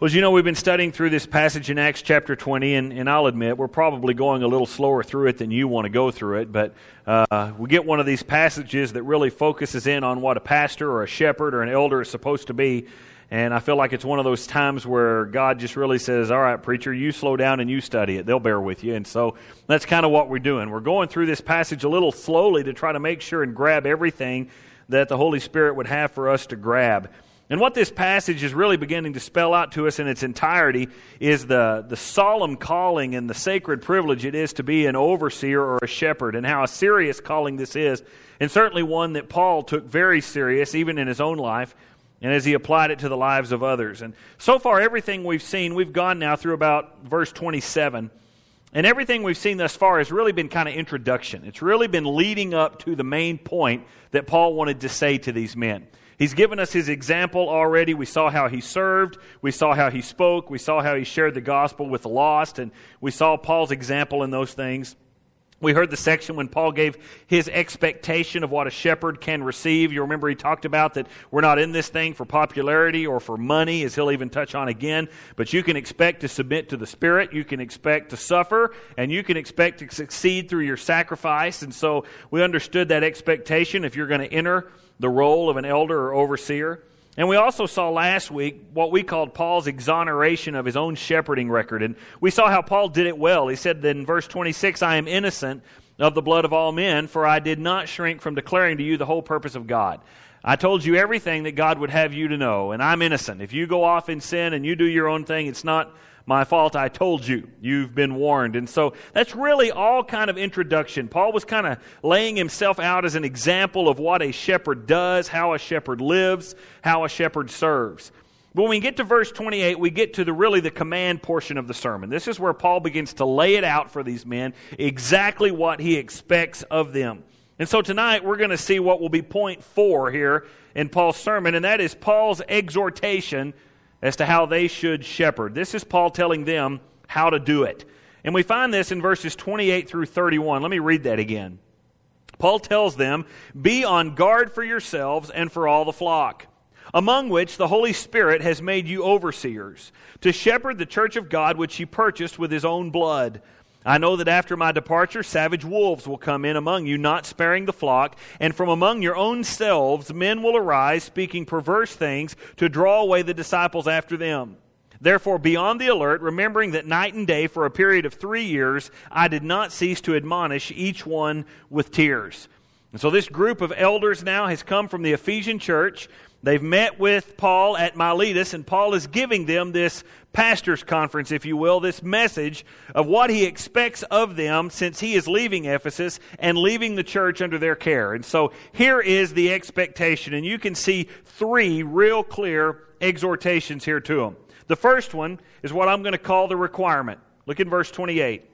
Well, as you know, we've been studying through this passage in Acts chapter 20, and I'll admit we're probably going a little slower through it than you want to go through it, but we get one of these passages that really focuses in on what a pastor or a shepherd or an elder is supposed to be, and I feel like it's one of those times where God just really says, all right, preacher, you slow down and you study it. They'll bear with you, and so that's kind of what we're doing. We're going through this passage a little slowly to try to make sure and grab everything that the Holy Spirit would have for us to grab. And what this passage is really beginning to spell out to us in its entirety is the solemn calling and the sacred privilege it is to be an overseer or a shepherd, and how a serious calling this is, and certainly one that Paul took very serious, even in his own life, and as he applied it to the lives of others. And so far, everything we've seen, we've gone now through about verse 27, and everything we've seen thus far has really been kind of introduction. It's really been leading up to the main point that Paul wanted to say to these men. He's given us his example already. We saw how he served. We saw how he spoke. We saw how he shared the gospel with the lost. And we saw Paul's example in those things. We heard the section when Paul gave his expectation of what a shepherd can receive. You remember he talked about that we're not in this thing for popularity or for money, as he'll even touch on again. But you can expect to submit to the Spirit. You can expect to suffer. And you can expect to succeed through your sacrifice. And so we understood that expectation if you're going to enter the role of an elder or overseer. And we also saw last week what we called Paul's exoneration of his own shepherding record. And we saw how Paul did it well. He said that in verse 26, I am innocent of the blood of all men, for I did not shrink from declaring to you the whole purpose of God. I told you everything that God would have you to know, and I'm innocent. If you go off in sin and you do your own thing, it's not my fault. I told you. You've been warned. And so that's really all kind of introduction. Paul was kind of laying himself out as an example of what a shepherd does, how a shepherd lives, how a shepherd serves. But when we get to verse 28, we get to the command portion of the sermon. This is where Paul begins to lay it out for these men, exactly what he expects of them. And so tonight we're going to see what will be point 4 here in Paul's sermon, and that is Paul's exhortation as to how they should shepherd. This is Paul telling them how to do it. And we find this in verses 28 through 31. Let me read that again. Paul tells them, be on guard for yourselves and for all the flock, among which the Holy Spirit has made you overseers, to shepherd the church of God which he purchased with his own blood. I know that after my departure, savage wolves will come in among you, not sparing the flock, and from among your own selves men will arise, speaking perverse things, to draw away the disciples after them. Therefore be on the alert, remembering that night and day for a period of 3 years I did not cease to admonish each one with tears. And so this group of elders now has come from the Ephesian church. They've met with Paul at Miletus, and Paul is giving them this pastor's conference, if you will, this message of what he expects of them since he is leaving Ephesus and leaving the church under their care. And so here is the expectation, and you can see 3 real clear exhortations here to them. The first one is what I'm going to call the requirement. Look in verse 28.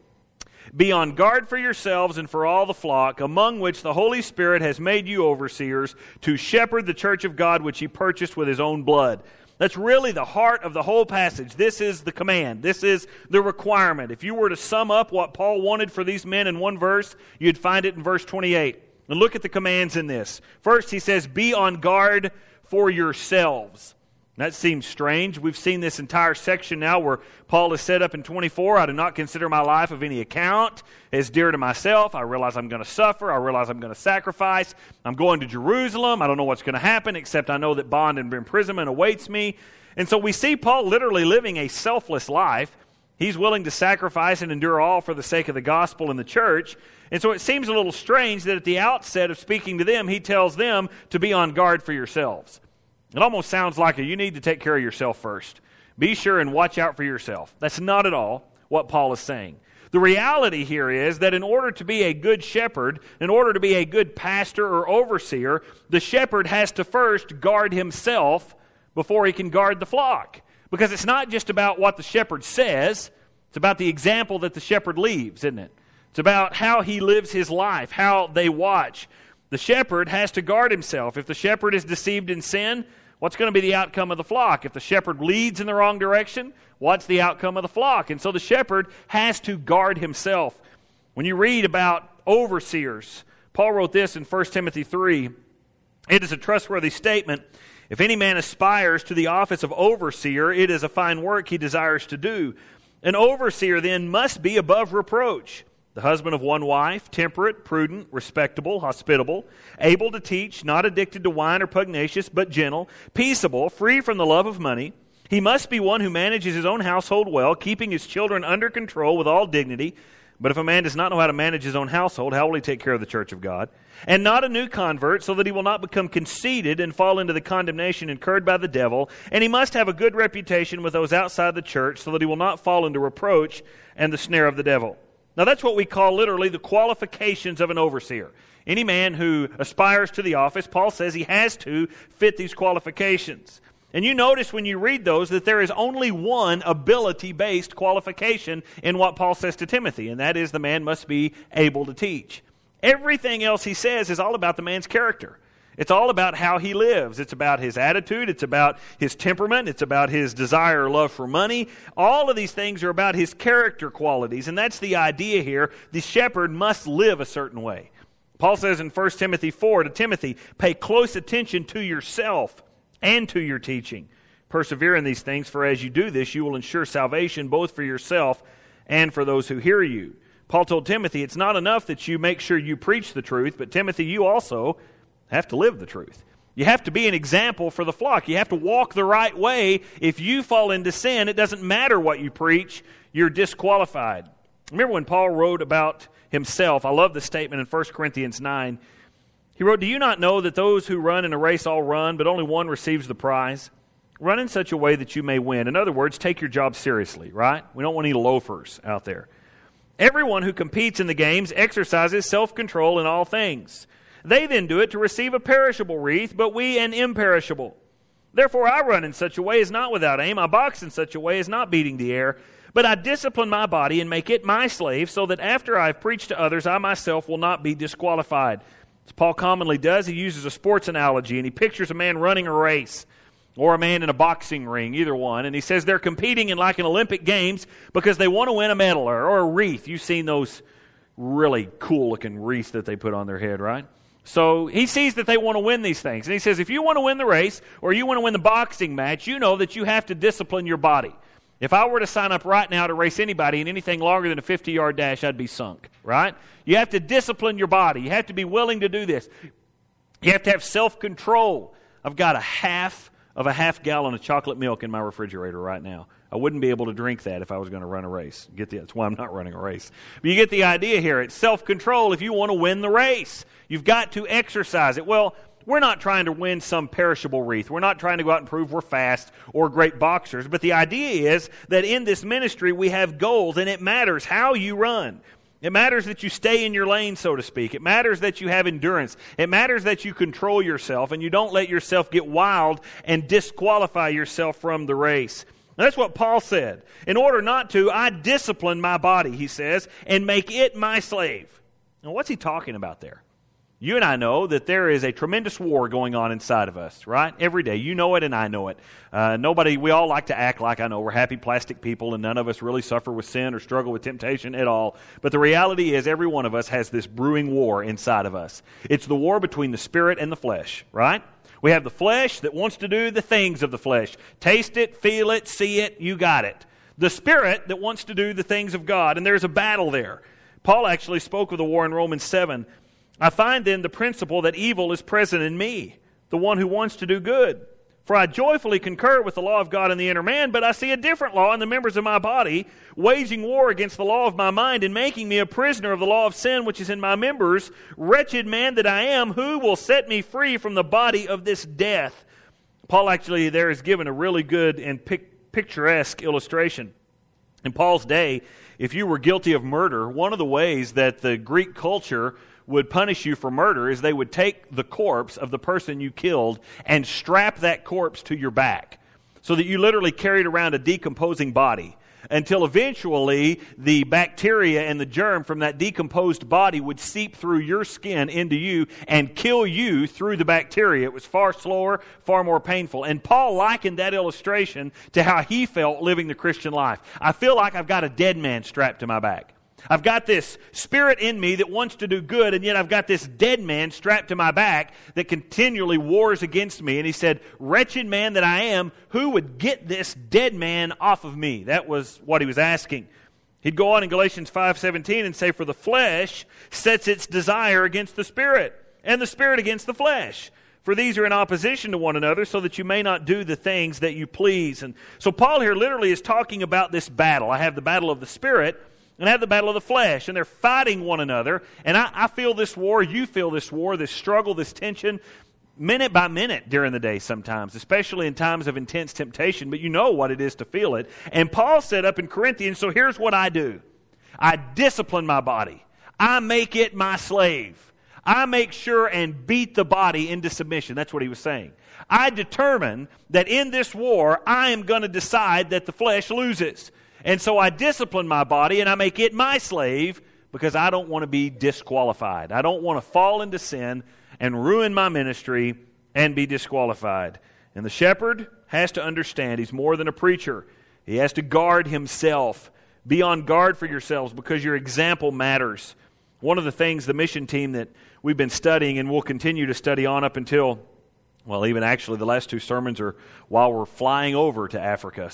Be on guard for yourselves and for all the flock, among which the Holy Spirit has made you overseers, to shepherd the church of God which he purchased with his own blood. That's really the heart of the whole passage. This is the command. This is the requirement. If you were to sum up what Paul wanted for these men in one verse, you'd find it in verse 28. And look at the commands in this. First, he says, be on guard for yourselves. That seems strange. We've seen this entire section now where Paul is set up in 24. I do not consider my life of any account as dear to myself. I realize I'm going to suffer. I realize I'm going to sacrifice. I'm going to Jerusalem. I don't know what's going to happen, except I know that bond and imprisonment awaits me. And so we see Paul literally living a selfless life. He's willing to sacrifice and endure all for the sake of the gospel and the church. And so it seems a little strange that at the outset of speaking to them, he tells them to be on guard for yourselves. It almost sounds like you need to take care of yourself first. Be sure and watch out for yourself. That's not at all what Paul is saying. The reality here is that in order to be a good shepherd, in order to be a good pastor or overseer, the shepherd has to first guard himself before he can guard the flock. Because it's not just about what the shepherd says, it's about the example that the shepherd leaves, isn't it? It's about how he lives his life, how they watch. The shepherd has to guard himself. If the shepherd is deceived in sin, what's going to be the outcome of the flock? If the shepherd leads in the wrong direction, what's the outcome of the flock? And so the shepherd has to guard himself. When you read about overseers, Paul wrote this in 1 Timothy 3. It is a trustworthy statement If any man aspires to the office of overseer, it is a fine work he desires to do. An overseer then must be above reproach, the husband of one wife, temperate, prudent, respectable, hospitable, able to teach, not addicted to wine or pugnacious, but gentle, peaceable, free from the love of money. He must be one who manages his own household well, keeping his children under control with all dignity. But if a man does not know how to manage his own household, how will he take care of the church of God? And not a new convert, so that he will not become conceited and fall into the condemnation incurred by the devil. And he must have a good reputation with those outside the church, so that he will not fall into reproach and the snare of the devil. Now that's what we call literally the qualifications of an overseer. Any man who aspires to the office, Paul says he has to fit these qualifications. And you notice when you read those that there is only one ability-based qualification in what Paul says to Timothy, and that is the man must be able to teach. Everything else he says is all about the man's character. It's all about how he lives. It's about his attitude. It's about his temperament. It's about his desire or love for money. All of these things are about his character qualities, and that's the idea here. The shepherd must live a certain way. Paul says in 1 Timothy 4 to Timothy, pay close attention to yourself and to your teaching. Persevere in these things, for as you do this, you will ensure salvation both for yourself and for those who hear you. Paul told Timothy, it's not enough that you make sure you preach the truth, but Timothy, you also have to live the truth. You have to be an example for the flock. You have to walk the right way. If you fall into sin, it doesn't matter what you preach, you're disqualified. Remember when Paul wrote about himself, I love the statement in 1 Corinthians 9, he wrote, do you not know that those who run in a race all run, but only one receives the prize? Run in such a way that you may win. In other words, take your job seriously, right? We don't want any loafers out there. Everyone who competes in the games exercises self-control in all things. They then do it to receive a perishable wreath, but we an imperishable. Therefore I run in such a way as not without aim. I box in such a way as not beating the air. But I discipline my body and make it my slave, so that after I have preached to others, I myself will not be disqualified. As Paul commonly does, he uses a sports analogy, and he pictures a man running a race, or a man in a boxing ring, either one. And he says they're competing in like an Olympic Games because they want to win a medal or a wreath. You've seen those really cool-looking wreaths that they put on their head, right? So he sees that they want to win these things. And he says, if you want to win the race or you want to win the boxing match, you know that you have to discipline your body. If I were to sign up right now to race anybody in anything longer than a 50-yard dash, I'd be sunk, right? You have to discipline your body. You have to be willing to do this. You have to have self-control. I've got a half gallon of chocolate milk in my refrigerator right now. I wouldn't be able to drink that if I was going to run a race. That's why I'm not running a race. But you get the idea here. It's self-control if you want to win the race. You've got to exercise it. Well, we're not trying to win some perishable wreath. We're not trying to go out and prove we're fast or great boxers. But the idea is that in this ministry we have goals, and it matters how you run. It matters that you stay in your lane, so to speak. It matters that you have endurance. It matters that you control yourself and you don't let yourself get wild and disqualify yourself from the race. Now, that's what Paul said. In order not to, I discipline my body, he says, and make it my slave. Now, what's he talking about there? You and I know that there is a tremendous war going on inside of us, right? Every day. You know it and I know it. We all like to act like, I know, we're happy plastic people and none of us really suffer with sin or struggle with temptation at all. But the reality is every one of us has this brewing war inside of us. It's the war between the spirit and the flesh, right? We have the flesh that wants to do the things of the flesh. Taste it, feel it, see it, you got it. The spirit that wants to do the things of God, and there's a battle there. Paul actually spoke of the war in Romans 7. I find then the principle that evil is present in me, the one who wants to do good. For I joyfully concur with the law of God in the inner man, but I see a different law in the members of my body, waging war against the law of my mind and making me a prisoner of the law of sin which is in my members. Wretched man that I am, who will set me free from the body of this death? Paul actually there is given a really good and picturesque illustration. In Paul's day, if you were guilty of murder, one of the ways that the Greek culture would punish you for murder is they would take the corpse of the person you killed and strap that corpse to your back so that you literally carried around a decomposing body until eventually the bacteria and the germ from that decomposed body would seep through your skin into you and kill you through the bacteria. It was far slower, far more painful. And Paul likened that illustration to how he felt living the Christian life. I feel like I've got a dead man strapped to my back. I've got this spirit in me that wants to do good, and yet I've got this dead man strapped to my back that continually wars against me. And he said, wretched man that I am, who would get this dead man off of me? That was what he was asking. He'd go on in Galatians 5:17 and say, for the flesh sets its desire against the spirit, and the spirit against the flesh. For these are in opposition to one another, so that you may not do the things that you please. And so Paul here literally is talking about this battle. I have the battle of the spirit, and I have the battle of the flesh, and they're fighting one another. And I feel this war, you feel this war, this struggle, this tension, minute by minute during the day sometimes, especially in times of intense temptation, but you know what it is to feel it. And Paul said up in Corinthians, so here's what I do. I discipline my body. I make it my slave. I make sure and beat the body into submission. That's what he was saying. I determine that in this war, I am going to decide that the flesh loses. And so I discipline my body and I make it my slave because I don't want to be disqualified. I don't want to fall into sin and ruin my ministry and be disqualified. And the shepherd has to understand he's more than a preacher. He has to guard himself. Be on guard for yourselves because your example matters. One of the things the mission team that we've been studying and will continue to study on up until, well, even actually the last two sermons are while we're flying over to Africa.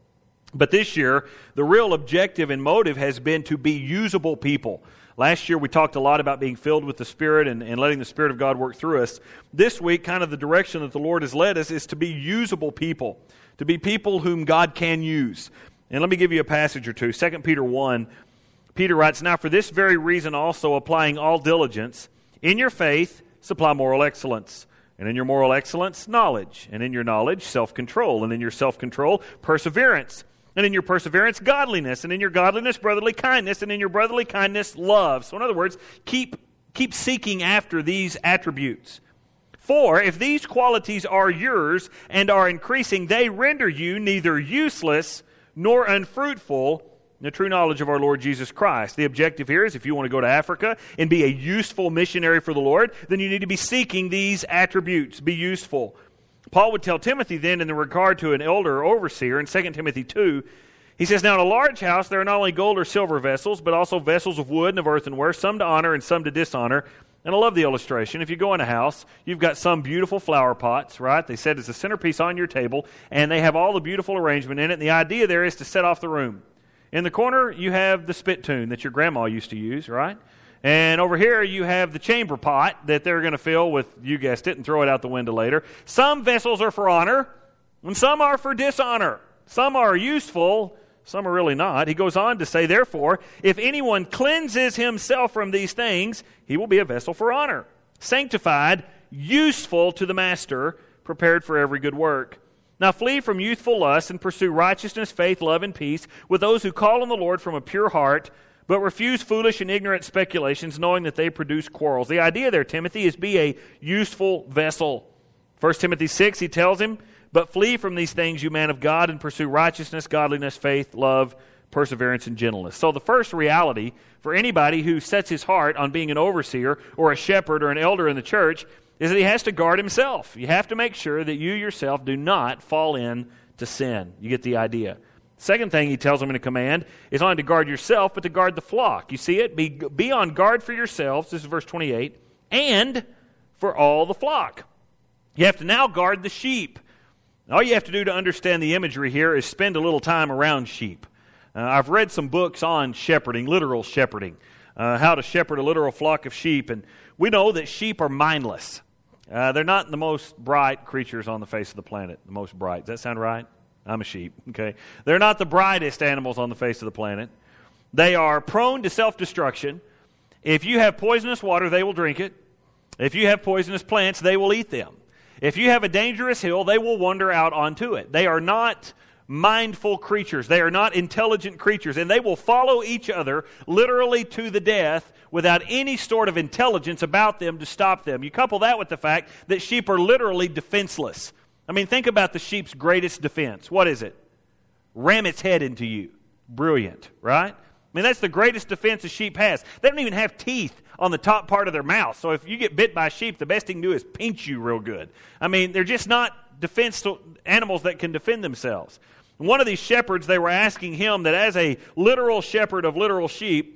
But this year, the real objective and motive has been to be usable people. Last year, we talked a lot about being filled with the Spirit and letting the Spirit of God work through us. This week, kind of the direction that the Lord has led us is to be usable people, to be people whom God can use. And let me give you a passage or two. 2 Peter 1, Peter writes, now for this very reason also, applying all diligence, in your faith, supply moral excellence. And in your moral excellence, knowledge. And in your knowledge, self-control. And in your self-control, perseverance. And in your perseverance, godliness. And in your godliness, brotherly kindness. And in your brotherly kindness, love. So in other words, keep seeking after these attributes. For if these qualities are yours and are increasing, they render you neither useless nor unfruitful in the true knowledge of our Lord Jesus Christ. The objective here is if you want to go to Africa and be a useful missionary for the Lord, then you need to be seeking these attributes. Be useful. Paul would tell Timothy then in regard to an elder or overseer in 2 Timothy 2, he says, now in a large house there are not only gold or silver vessels, but also vessels of wood and of earthenware, some to honor and some to dishonor. And I love the illustration. If you go in a house, you've got some beautiful flower pots, right? They said it's a centerpiece on your table, and they have all the beautiful arrangement in it. And the idea there is to set off the room. In the corner, you have the spittoon that your grandma used to use, right? And over here, you have the chamber pot that they're going to fill with, you guessed it, and throw it out the window later. Some vessels are for honor, and some are for dishonor. Some are useful, some are really not. He goes on to say, therefore, if anyone cleanses himself from these things, he will be a vessel for honor, sanctified, useful to the master, prepared for every good work. Now flee from youthful lusts and pursue righteousness, faith, love, and peace with those who call on the Lord from a pure heart, but refuse foolish and ignorant speculations, knowing that they produce quarrels. The idea there, Timothy, is be a useful vessel. 1 Timothy 6, he tells him, but flee from these things, you man of God, and pursue righteousness, godliness, faith, love, perseverance, and gentleness. So the first reality for anybody who sets his heart on being an overseer or a shepherd or an elder in the church is that he has to guard himself. You have to make sure that you yourself do not fall into sin. You get the idea. Second thing he tells them in a command is not only to guard yourself, but to guard the flock. You see it? Be on guard for yourselves, this is verse 28, and for all the flock. You have to now guard the sheep. All you have to do to understand the imagery here is spend a little time around sheep. I've read some books on shepherding, literal shepherding, how to shepherd a literal flock of sheep, and we know that sheep are mindless. They're not the most bright creatures on the face of the planet, the most bright. Does that sound right? I'm a sheep, okay? They're not the brightest animals on the face of the planet. They are prone to self-destruction. If you have poisonous water, they will drink it. If you have poisonous plants, they will eat them. If you have a dangerous hill, they will wander out onto it. They are not mindful creatures. They are not intelligent creatures, and they will follow each other literally to the death without any sort of intelligence about them to stop them. You couple that with the fact that sheep are literally defenseless. I mean, think about the sheep's greatest defense. What is it? Ram its head into you. Brilliant, right? I mean, that's the greatest defense a sheep has. They don't even have teeth on the top part of their mouth. So if you get bit by a sheep, the best thing to do is pinch you real good. I mean, they're just not defensive animals that can defend themselves. One of these shepherds, they were asking him that as a literal shepherd of literal sheep,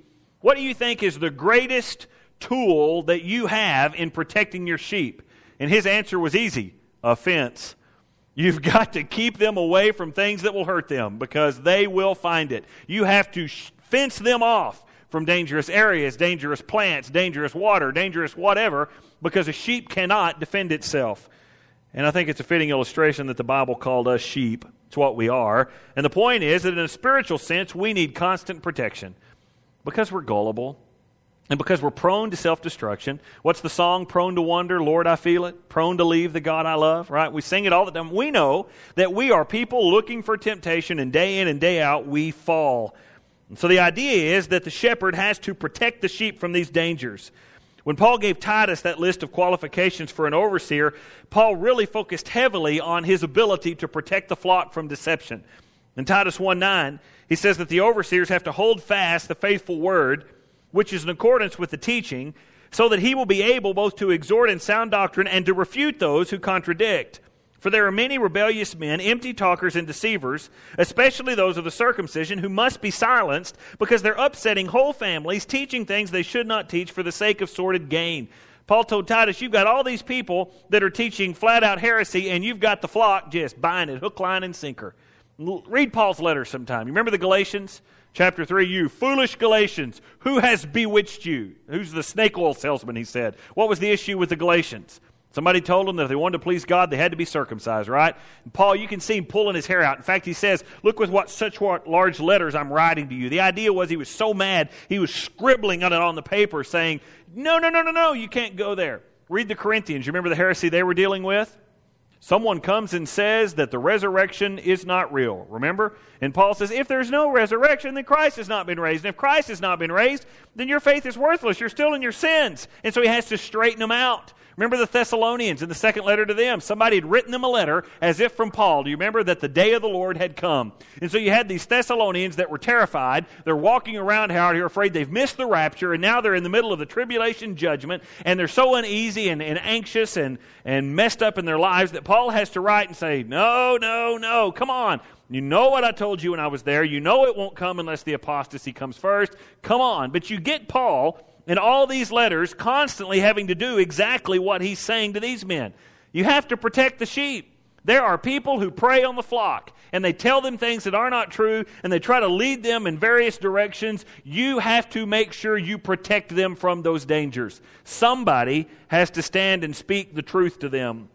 what do you think is the greatest tool that you have in protecting your sheep? And his answer was easy: a fence. You've got to keep them away from things that will hurt them, because they will find it. You have to fence them off from dangerous areas, dangerous plants, dangerous water, dangerous whatever, because a sheep cannot defend itself. And I think it's a fitting illustration that the Bible called us sheep. It's what we are. And the point is that in a spiritual sense, we need constant protection because we're gullible and because we're prone to self-destruction. What's the song? Prone to wander, Lord, I feel it. Prone to leave the God I love, right? We sing it all the time. We know that we are people looking for temptation, and day in and day out, we fall. And so the idea is that the shepherd has to protect the sheep from these dangers. When Paul gave Titus that list of qualifications for an overseer, Paul really focused heavily on his ability to protect the flock from deception. In Titus 1:9, he says that the overseers have to hold fast the faithful word, which is in accordance with the teaching, so that he will be able both to exhort in sound doctrine and to refute those who contradict. For there are many rebellious men, empty talkers and deceivers, especially those of the circumcision, who must be silenced because they're upsetting whole families, teaching things they should not teach for the sake of sordid gain. Paul told Titus, you've got all these people that are teaching flat-out heresy, and you've got the flock just buying it hook, line, and sinker. Read Paul's letter sometime. You remember the Galatians? Chapter 3, you foolish Galatians, who has bewitched you? Who's the snake oil salesman, he said. What was the issue with the Galatians? Somebody told them that if they wanted to please God, they had to be circumcised, right? And Paul, you can see him pulling his hair out. In fact, he says, look with what large letters I'm writing to you. The idea was he was so mad, he was scribbling on it on the paper saying, no, you can't go there. Read the Corinthians. You remember the heresy they were dealing with? Someone comes and says that the resurrection is not real. Remember? And Paul says, if there's no resurrection, then Christ has not been raised. And if Christ has not been raised, then your faith is worthless. You're still in your sins. And so he has to straighten them out. Remember the Thessalonians in the second letter to them. Somebody had written them a letter as if from Paul. Do you remember that the day of the Lord had come? And so you had these Thessalonians that were terrified. They're walking around out here afraid they've missed the rapture, and now they're in the middle of the tribulation judgment, and they're so uneasy and anxious and messed up in their lives that Paul has to write and say, no, come on. You know what I told you when I was there. You know it won't come unless the apostasy comes first. Come on. But you get Paul in all these letters constantly having to do exactly what he's saying to these men. You have to protect the sheep. There are people who prey on the flock, and they tell them things that are not true, and they try to lead them in various directions. You have to make sure you protect them from those dangers. Somebody has to stand and speak the truth to them.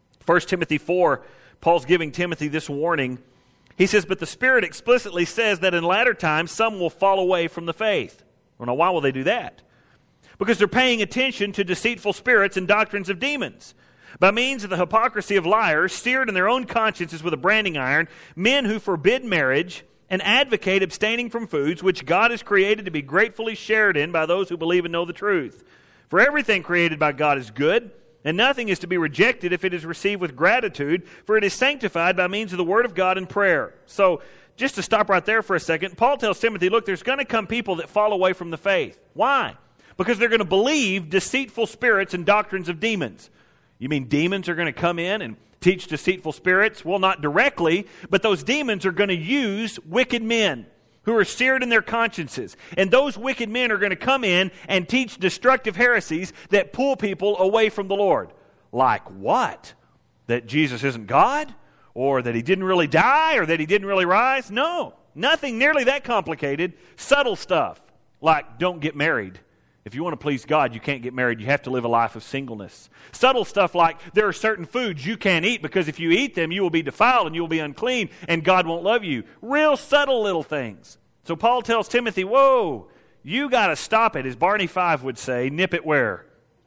1 Timothy 4, Paul's giving Timothy this warning. He says, but the Spirit explicitly says that in latter times some will fall away from the faith. Well, now, why will they do that? Because they're paying attention to deceitful spirits and doctrines of demons. By means of the hypocrisy of liars, seared in their own consciences with a branding iron, men who forbid marriage and advocate abstaining from foods which God has created to be gratefully shared in by those who believe and know the truth. For everything created by God is good, and nothing is to be rejected if it is received with gratitude, for it is sanctified by means of the Word of God and prayer. So, just to stop right there for a second, Paul tells Timothy, look, there's going to come people that fall away from the faith. Why? Because they're going to believe deceitful spirits and doctrines of demons. You mean demons are going to come in and teach deceitful spirits? Well, not directly, but those demons are going to use wicked men who are seared in their consciences. And those wicked men are going to come in and teach destructive heresies that pull people away from the Lord. Like what? That Jesus isn't God? Or that he didn't really die? Or that he didn't really rise? No, nothing nearly that complicated. Subtle stuff like don't get married. If you want to please God, you can't get married. You have to live a life of singleness. Subtle stuff like there are certain foods you can't eat because if you eat them, you will be defiled and you will be unclean and God won't love you. Real subtle little things. So Paul tells Timothy, whoa, you got to stop it. As Barney Five would say, nip it where?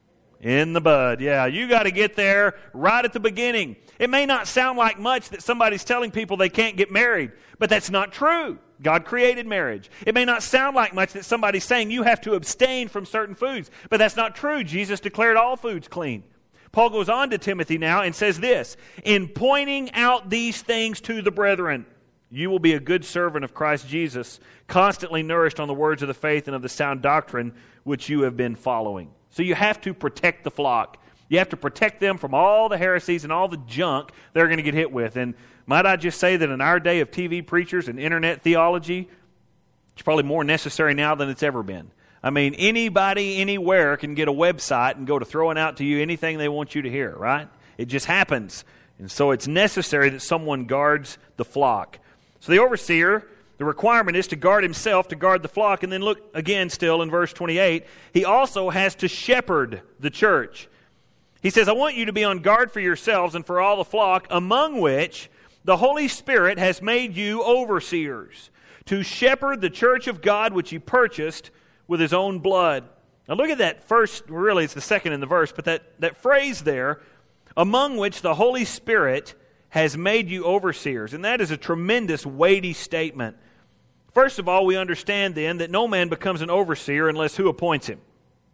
In the bud. Yeah, you got to get there right at the beginning. It may not sound like much that somebody's telling people they can't get married, but that's not true. God created marriage. It may not sound like much that somebody's saying you have to abstain from certain foods, but that's not true. Jesus declared all foods clean. Paul goes on to Timothy now and says this, in pointing out these things to the brethren, you will be a good servant of Christ Jesus, constantly nourished on the words of the faith and of the sound doctrine which you have been following. So you have to protect the flock. You have to protect them from all the heresies and all the junk they're going to get hit with. And might I just say that in our day of TV preachers and internet theology, it's probably more necessary now than it's ever been. I mean, anybody, anywhere can get a website and go to throwing out to you anything they want you to hear, right? It just happens. And so it's necessary that someone guards the flock. So the overseer, the requirement is to guard himself, to guard the flock. And then look again still in verse 28, he also has to shepherd the church. He says, I want you to be on guard for yourselves and for all the flock, among which the Holy Spirit has made you overseers, to shepherd the church of God which he purchased with his own blood. Now look at that first, really it's the second in the verse, but that phrase there, among which the Holy Spirit has made you overseers. And that is a tremendous, weighty statement. First of all, we understand then that no man becomes an overseer unless who appoints him?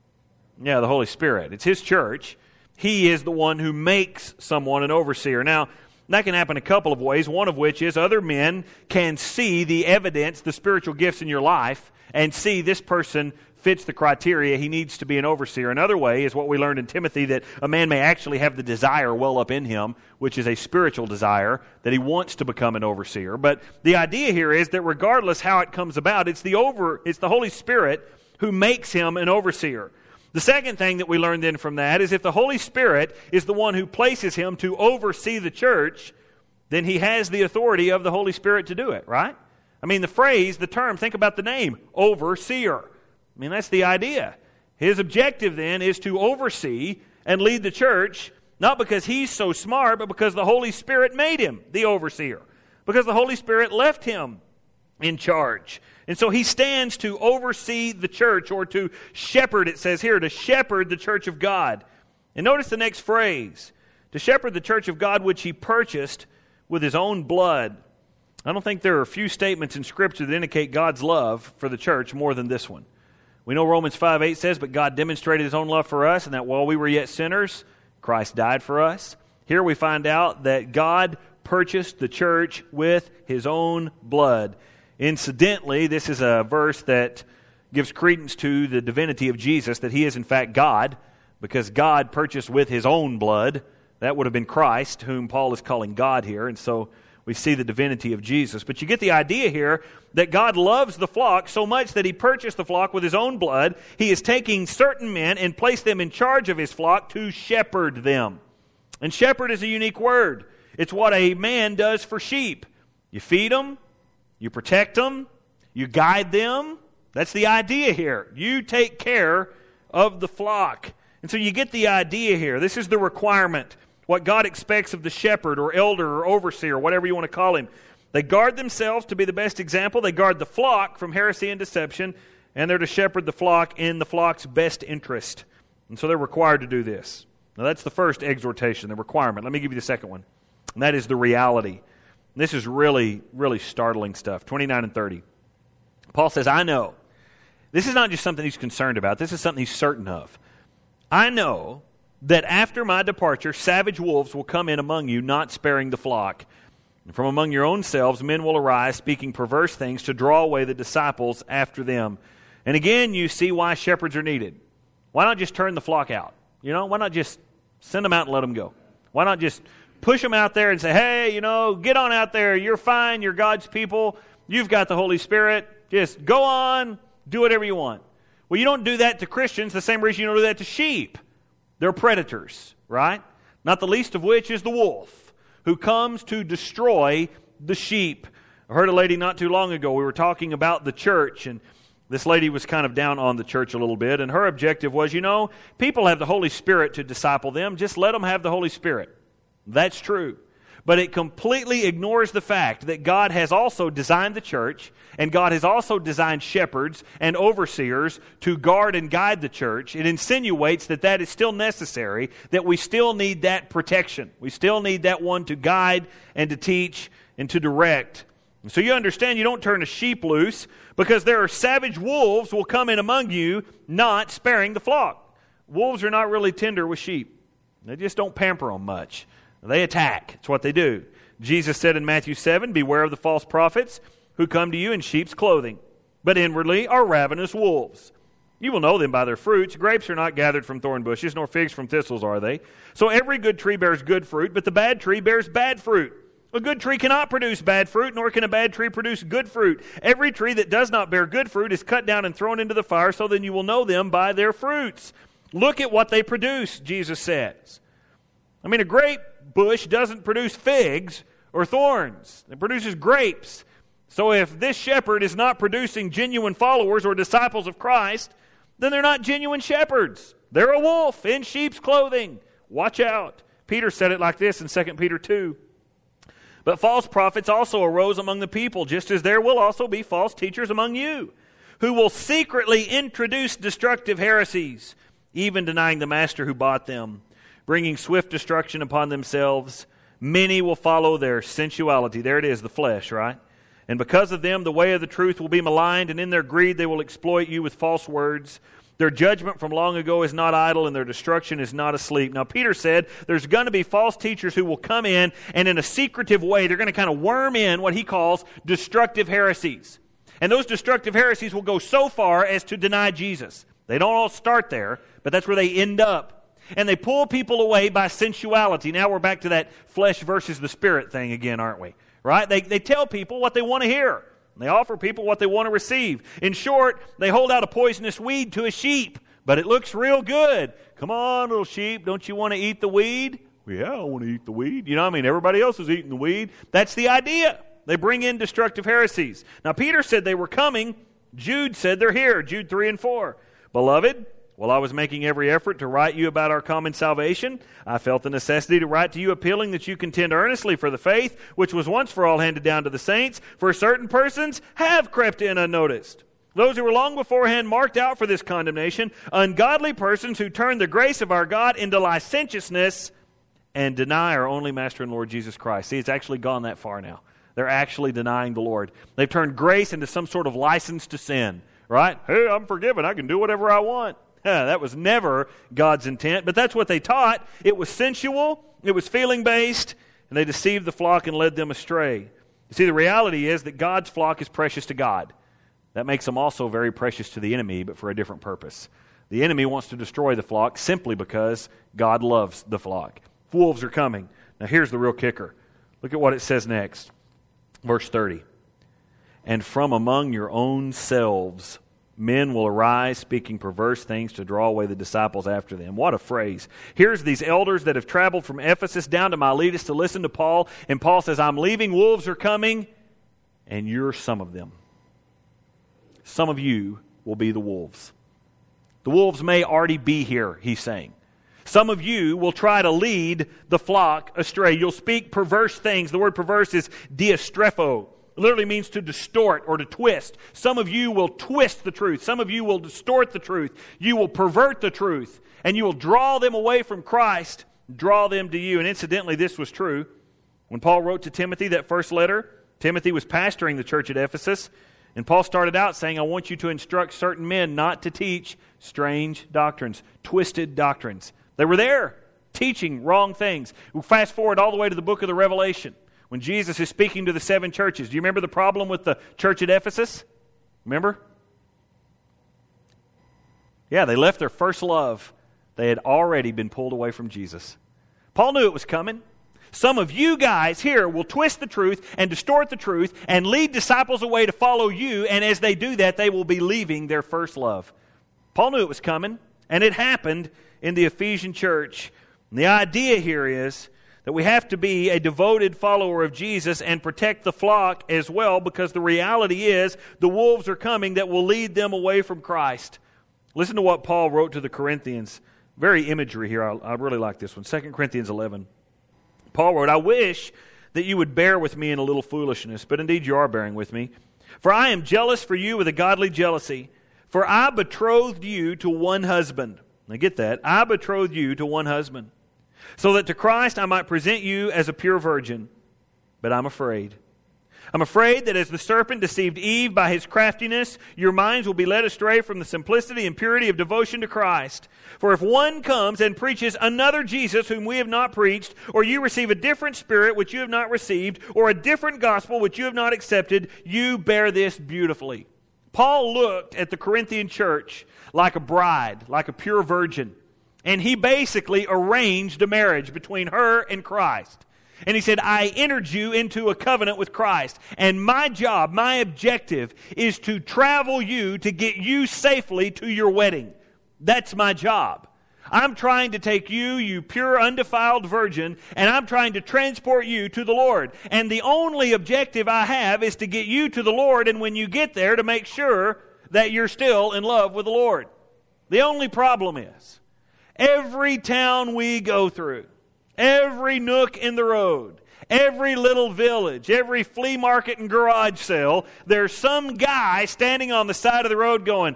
Yeah, the Holy Spirit. It's his church. He is the one who makes someone an overseer. Now, that can happen a couple of ways, one of which is other men can see the evidence, the spiritual gifts in your life, and see this person fits the criteria. He needs to be an overseer. Another way is what we learned in Timothy, that a man may actually have the desire well up in him, which is a spiritual desire, that he wants to become an overseer. But the idea here is that regardless how it comes about, it's the Holy Spirit who makes him an overseer. The second thing that we learn then from that is if the Holy Spirit is the one who places him to oversee the church, then he has the authority of the Holy Spirit to do it, right? I mean, the phrase, the term, think about the name, overseer. I mean, that's the idea. His objective then is to oversee and lead the church, not because he's so smart, but because the Holy Spirit made him the overseer. Because the Holy Spirit left him in charge. And so he stands to oversee the church, or to shepherd, it says here, to shepherd the church of God. And notice the next phrase, to shepherd the church of God which he purchased with his own blood. I don't think there are a few statements in Scripture that indicate God's love for the church more than this one. We know Romans 5:8 says, but God demonstrated his own love for us, and that while we were yet sinners, Christ died for us. Here we find out that God purchased the church with his own blood. Incidentally, this is a verse that gives credence to the divinity of Jesus, that he is in fact God, because God purchased with his own blood. That would have been Christ, whom Paul is calling God here, and so we see the divinity of Jesus. But you get the idea here that God loves the flock so much that he purchased the flock with his own blood. He is taking certain men and placed them in charge of his flock to shepherd them. And shepherd is a unique word. It's what a man does for sheep. You feed them, you protect them, you guide them. That's the idea here. You take care of the flock. And so you get the idea here. This is the requirement. What God expects of the shepherd or elder or overseer, whatever you want to call him. They guard themselves to be the best example. They guard the flock from heresy and deception. And they're to shepherd the flock in the flock's best interest. And so they're required to do this. Now that's the first exhortation, the requirement. Let me give you the second one. And that is the reality. This is really, really startling stuff. 29 and 30. Paul says, I know. This is not just something he's concerned about. This is something he's certain of. I know that after my departure, savage wolves will come in among you, not sparing the flock. And from among your own selves, men will arise, speaking perverse things to draw away the disciples after them. And again, you see why shepherds are needed. Why not just turn the flock out? You know, why not just send them out and let them go? Why not just push them out there and say, hey, you know, get on out there. You're fine. You're God's people. You've got the Holy Spirit. Just go on. Do whatever you want. Well, you don't do that to Christians the same reason you don't do that to sheep. They're predators, right? Not the least of which is the wolf, who comes to destroy the sheep. I heard a lady not too long ago. We were talking about the church, and this lady was kind of down on the church a little bit, and her objective was, you know, people have the Holy Spirit to disciple them. Just let them have the Holy Spirit. That's true. But it completely ignores the fact that God has also designed the church, and God has also designed shepherds and overseers to guard and guide the church. It insinuates that that is still necessary, that we still need that protection. We still need that one to guide and to teach and to direct. And so you understand you don't turn a sheep loose, because there are savage wolves will come in among you, not sparing the flock. Wolves are not really tender with sheep. They just don't pamper them much. They attack. It's what they do. Jesus said in Matthew 7, beware of the false prophets who come to you in sheep's clothing, but inwardly are ravenous wolves. You will know them by their fruits. Grapes are not gathered from thorn bushes, nor figs from thistles are they. So every good tree bears good fruit, but the bad tree bears bad fruit. A good tree cannot produce bad fruit, nor can a bad tree produce good fruit. Every tree that does not bear good fruit is cut down and thrown into the fire, so then you will know them by their fruits. Look at what they produce, Jesus says. I mean, a grape bush doesn't produce figs or thorns. It produces grapes. So if this shepherd is not producing genuine followers or disciples of Christ, then they're not genuine shepherds. They're a wolf in sheep's clothing. Watch out. Peter said it like this in 2 Peter 2. But false prophets also arose among the people, just as there will also be false teachers among you, who will secretly introduce destructive heresies, even denying the master who bought them, bringing swift destruction upon themselves. Many will follow their sensuality. There it is, the flesh, right? And because of them, the way of the truth will be maligned, and in their greed they will exploit you with false words. Their judgment from long ago is not idle, and their destruction is not asleep. Now, Peter said there's going to be false teachers who will come in, and in a secretive way, they're going to kind of worm in what he calls destructive heresies. And those destructive heresies will go so far as to deny Jesus. They don't all start there, but that's where they end up. And they pull people away by sensuality. Now we're back to that flesh versus the spirit thing again, aren't we? Right? They tell people what they want to hear. They offer people what they want to receive. In short, they hold out a poisonous weed to a sheep, but it looks real good. Come on, little sheep, don't you want to eat the weed? Well, yeah, I want to eat the weed. You know what I mean? Everybody else is eating the weed. That's the idea. They bring in destructive heresies. Now, Peter said they were coming. Jude said they're here. Jude 3 and 4. Beloved, while I was making every effort to write you about our common salvation, I felt the necessity to write to you appealing that you contend earnestly for the faith which was once for all handed down to the saints, for certain persons have crept in unnoticed. Those who were long beforehand marked out for this condemnation, ungodly persons who turn the grace of our God into licentiousness and deny our only Master and Lord Jesus Christ. See, it's actually gone that far now. They're actually denying the Lord. They've turned grace into some sort of license to sin, right? Hey, I'm forgiven. I can do whatever I want. That was never God's intent, but that's what they taught. It was sensual, it was feeling-based, and they deceived the flock and led them astray. You see, the reality is that God's flock is precious to God. That makes them also very precious to the enemy, but for a different purpose. The enemy wants to destroy the flock simply because God loves the flock. Wolves are coming. Now here's the real kicker. Look at what it says next. Verse 30. And from among your own selves men will arise speaking perverse things to draw away the disciples after them. What a phrase. Here's these elders that have traveled from Ephesus down to Miletus to listen to Paul. And Paul says, I'm leaving, wolves are coming, and you're some of them. Some of you will be the wolves. The wolves may already be here, he's saying. Some of you will try to lead the flock astray. You'll speak perverse things. The word perverse is diastrepho. It literally means to distort or to twist. Some of you will twist the truth. Some of you will distort the truth. You will pervert the truth. And you will draw them away from Christ, draw them to you. And incidentally, this was true. When Paul wrote to Timothy that first letter, Timothy was pastoring the church at Ephesus. And Paul started out saying, I want you to instruct certain men not to teach strange doctrines, twisted doctrines. They were there teaching wrong things. We'll fast forward all the way to the book of the Revelation. When Jesus is speaking to the 7 churches, do you remember the problem with the church at Ephesus? Remember? Yeah, they left their first love. They had already been pulled away from Jesus. Paul knew it was coming. Some of you guys here will twist the truth and distort the truth and lead disciples away to follow you, and as they do that, they will be leaving their first love. Paul knew it was coming, and it happened in the Ephesian church. And the idea here is that we have to be a devoted follower of Jesus and protect the flock as well, because the reality is the wolves are coming that will lead them away from Christ. Listen to what Paul wrote to the Corinthians. Very imagery here. I really like this one. 2 Corinthians 11. Paul wrote, I wish that you would bear with me in a little foolishness, but indeed you are bearing with me. For I am jealous for you with a godly jealousy. For I betrothed you to one husband. Now get that. I betrothed you to one husband, so that to Christ I might present you as a pure virgin. But I'm afraid. I'm afraid that as the serpent deceived Eve by his craftiness, your minds will be led astray from the simplicity and purity of devotion to Christ. For if one comes and preaches another Jesus whom we have not preached, or you receive a different spirit which you have not received, or a different gospel which you have not accepted, you bear this beautifully. Paul looked at the Corinthian church like a bride, like a pure virgin. And he basically arranged a marriage between her and Christ. And he said, I entered you into a covenant with Christ. And my job, my objective, is to travel you to get you safely to your wedding. That's my job. I'm trying to take you, you pure, undefiled virgin, and I'm trying to transport you to the Lord. And the only objective I have is to get you to the Lord, and when you get there, to make sure that you're still in love with the Lord. The only problem is, every town we go through, every nook in the road, every little village, every flea market and garage sale, there's some guy standing on the side of the road going,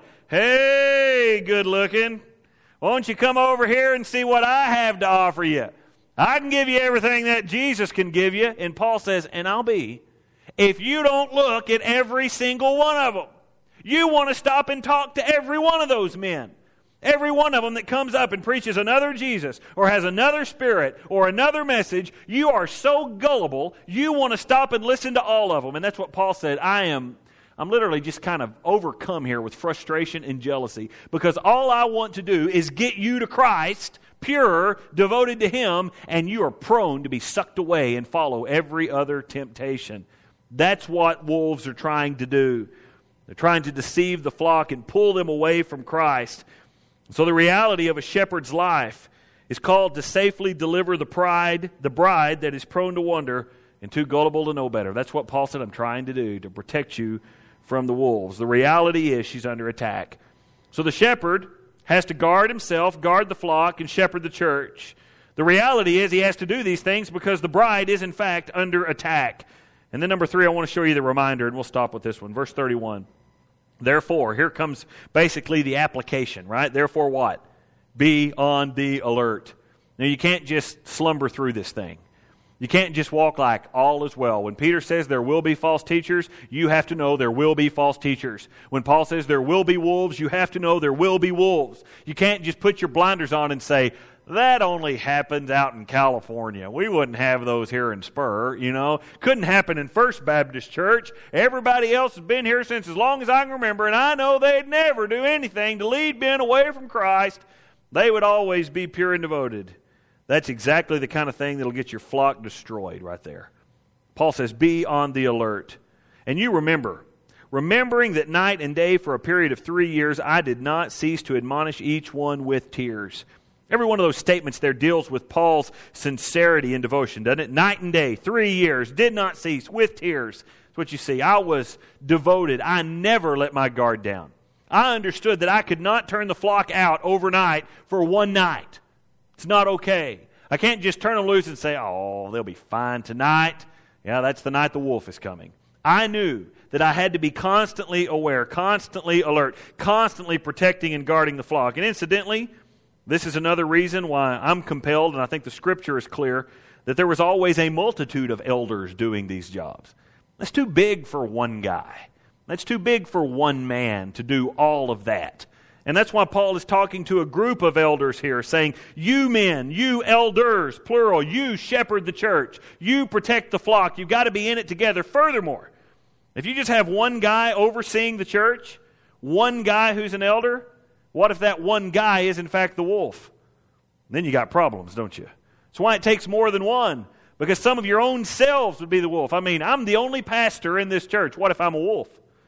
hey, good looking, won't you come over here and see what I have to offer you? I can give you everything that Jesus can give you. And Paul says, and I'll be, if you don't look at every single one of them. You want to stop and talk to every one of those men. Every one of them that comes up and preaches another Jesus or has another spirit or another message, you are so gullible, you want to stop and listen to all of them. And that's what Paul said. I'm literally just kind of overcome here with frustration and jealousy because all I want to do is get you to Christ, pure, devoted to Him, and you are prone to be sucked away and follow every other temptation. That's what wolves are trying to do. They're trying to deceive the flock and pull them away from Christ. So the reality of a shepherd's life is called to safely deliver the bride that is prone to wander and too gullible to know better. That's what Paul said, I'm trying to do, to protect you from the wolves. The reality is she's under attack. So the shepherd has to guard himself, guard the flock, and shepherd the church. The reality is he has to do these things because the bride is in fact under attack. And then number 3, I want to show you the reminder, and we'll stop with this one. Verse 31. Therefore, here comes basically the application, right? Therefore what? Be on the alert. Now, you can't just slumber through this thing. You can't just walk like all is well. When Peter says there will be false teachers, you have to know there will be false teachers. When Paul says there will be wolves, you have to know there will be wolves. You can't just put your blinders on and say, that only happens out in California. We wouldn't have those here in Spur, you know. Couldn't happen in First Baptist Church. Everybody else has been here since as long as I can remember, and I know they'd never do anything to lead men away from Christ. They would always be pure and devoted. That's exactly the kind of thing that'll get your flock destroyed right there. Paul says, be on the alert. And you remembering that night and day for a period of 3 years, I did not cease to admonish each one with tears. Every one of those statements there deals with Paul's sincerity and devotion, doesn't it? Night and day, 3 years, did not cease, with tears. That's what you see. I was devoted. I never let my guard down. I understood that I could not turn the flock out overnight for one night. It's not okay. I can't just turn them loose and say, oh, they'll be fine tonight. Yeah, that's the night the wolf is coming. I knew that I had to be constantly aware, constantly alert, constantly protecting and guarding the flock. And incidentally, this is another reason why I'm compelled, and I think the Scripture is clear, that there was always a multitude of elders doing these jobs. That's too big for one guy. That's too big for one man to do all of that. And that's why Paul is talking to a group of elders here, saying, you men, you elders, plural, you shepherd the church, you protect the flock, you've got to be in it together. Furthermore, if you just have one guy overseeing the church, one guy who's an elder, what if that one guy is in fact the wolf? Then you got problems, don't you? That's why it takes more than one, because some of your own selves would be the wolf. I mean, I'm the only pastor in this church. What if I'm a wolf?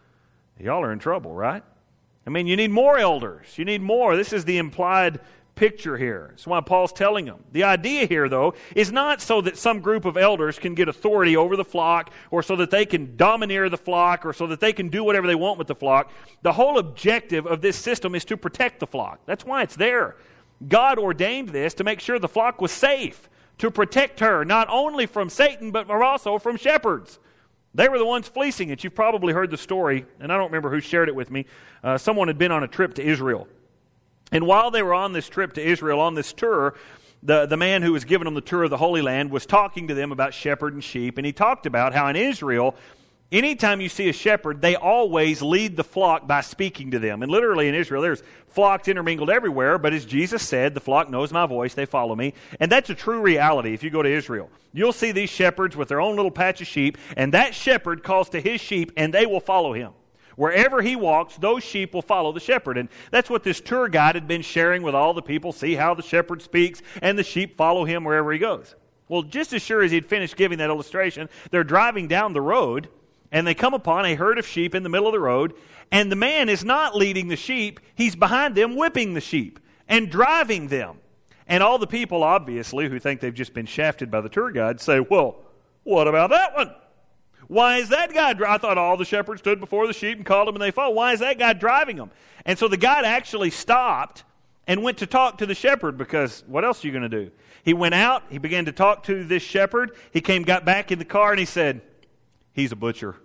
Y'all are in trouble, right? I mean, you need more elders. You need more. This is the implied picture here. That's why Paul's telling them. The idea here, though, is not so that some group of elders can get authority over the flock, or so that they can domineer the flock, or so that they can do whatever they want with the flock. The whole objective of this system is to protect the flock. That's why it's there. God ordained this to make sure the flock was safe, to protect her, not only from Satan, but also from shepherds. They were the ones fleecing it. You've probably heard the story, and I don't remember who shared it with me. Someone had been on a trip to Israel. And while they were on this trip to Israel, on this tour, the man who was giving them the tour of the Holy Land was talking to them about shepherd and sheep. And he talked about how in Israel, anytime you see a shepherd, they always lead the flock by speaking to them. And literally in Israel, there's flocks intermingled everywhere. But as Jesus said, the flock knows my voice, they follow me. And that's a true reality if you go to Israel. You'll see these shepherds with their own little patch of sheep. And that shepherd calls to his sheep and they will follow him. Wherever he walks, those sheep will follow the shepherd. And that's what this tour guide had been sharing with all the people. See how the shepherd speaks, and the sheep follow him wherever he goes. Well, just as sure as he'd finished giving that illustration, they're driving down the road, and they come upon a herd of sheep in the middle of the road, and the man is not leading the sheep. He's behind them whipping the sheep and driving them. And all the people, obviously, who think they've just been shafted by the tour guide, say, well, what about that one? Why is that guy I thought all the shepherds stood before the sheep and called them and they followed. Why is that guy driving them? And so the guide actually stopped and went to talk to the shepherd, because what else are you going to do? He went out, he began to talk to this shepherd. He got back in the car, and he said, he's a butcher.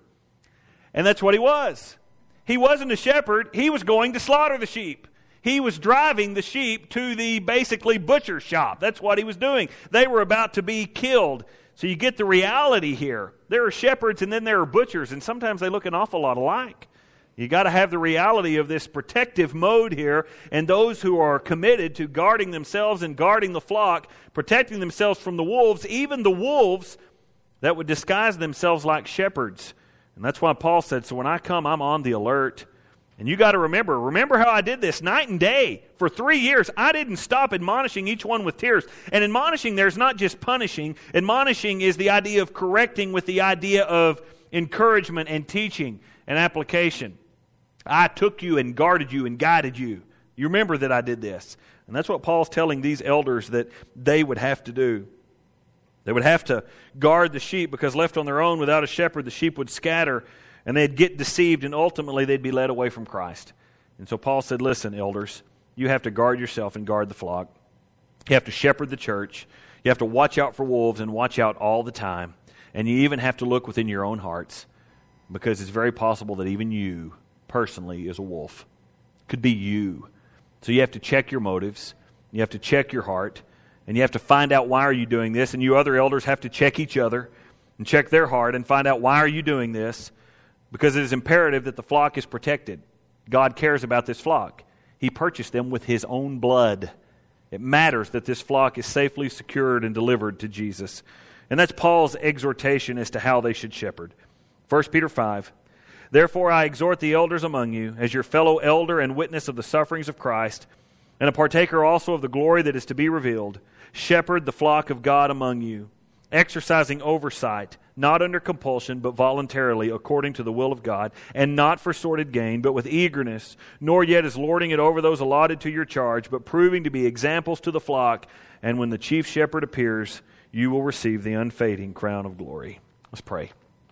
And that's what he was. He wasn't a shepherd. He was going to slaughter the sheep. He was driving the sheep to the basically butcher shop. That's what he was doing. They were about to be killed. So you get the reality here. There are shepherds and then there are butchers, and sometimes they look an awful lot alike. You got to have the reality of this protective mode here, and those who are committed to guarding themselves and guarding the flock, protecting themselves from the wolves, even the wolves that would disguise themselves like shepherds. And that's why Paul said, so when I come, I'm on the alert. And you got to remember how I did this night and day. For 3 years, I didn't stop admonishing each one with tears. And admonishing, there's not just punishing. Admonishing is the idea of correcting with the idea of encouragement and teaching and application. I took you and guarded you and guided you. You remember that I did this. And that's what Paul's telling these elders that they would have to do. They would have to guard the sheep, because left on their own without a shepherd, the sheep would scatter and they'd get deceived, and ultimately they'd be led away from Christ. And so Paul said, listen, elders, you have to guard yourself and guard the flock. You have to shepherd the church. You have to watch out for wolves and watch out all the time. And you even have to look within your own hearts, because it's very possible that even you personally is a wolf. Could be you. So you have to check your motives. You have to check your heart. And you have to find out, why are you doing this? And you other elders have to check each other and check their heart and find out, why are you doing this? Because it is imperative that the flock is protected. God cares about this flock. He purchased them with His own blood. It matters that this flock is safely secured and delivered to Jesus. And that's Paul's exhortation as to how they should shepherd. 1 Peter 5, therefore I exhort the elders among you, as your fellow elder and witness of the sufferings of Christ, and a partaker also of the glory that is to be revealed, shepherd the flock of God among you, exercising oversight, not under compulsion, but voluntarily, according to the will of God, and not for sordid gain, but with eagerness, nor yet as lording it over those allotted to your charge, but proving to be examples to the flock. And when the chief shepherd appears, you will receive the unfading crown of glory. Let's pray.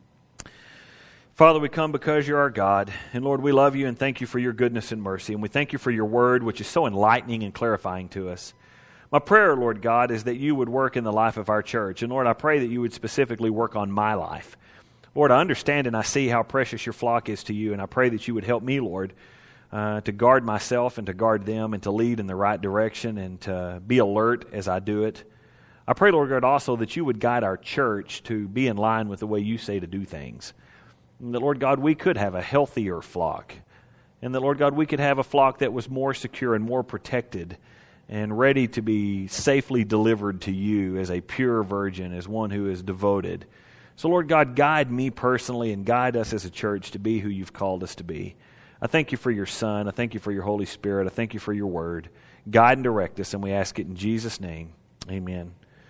Father, we come because you're our God. And Lord, we love you and thank you for your goodness and mercy. And we thank you for your word, which is so enlightening and clarifying to us. My prayer, Lord God, is that you would work in the life of our church. And Lord, I pray that you would specifically work on my life. Lord, I understand and I see how precious your flock is to you. And I pray that you would help me, Lord, to guard myself and to guard them and to lead in the right direction and to be alert as I do it. I pray, Lord God, also that you would guide our church to be in line with the way you say to do things. And that, Lord God, we could have a healthier flock. And that, Lord God, we could have a flock that was more secure and more protected and ready to be safely delivered to you as a pure virgin, as one who is devoted. So, Lord God, guide me personally and guide us as a church to be who you've called us to be. I thank you for your Son. I thank you for your Holy Spirit. I thank you for your word. Guide and direct us, and we ask it in Jesus' name. Amen.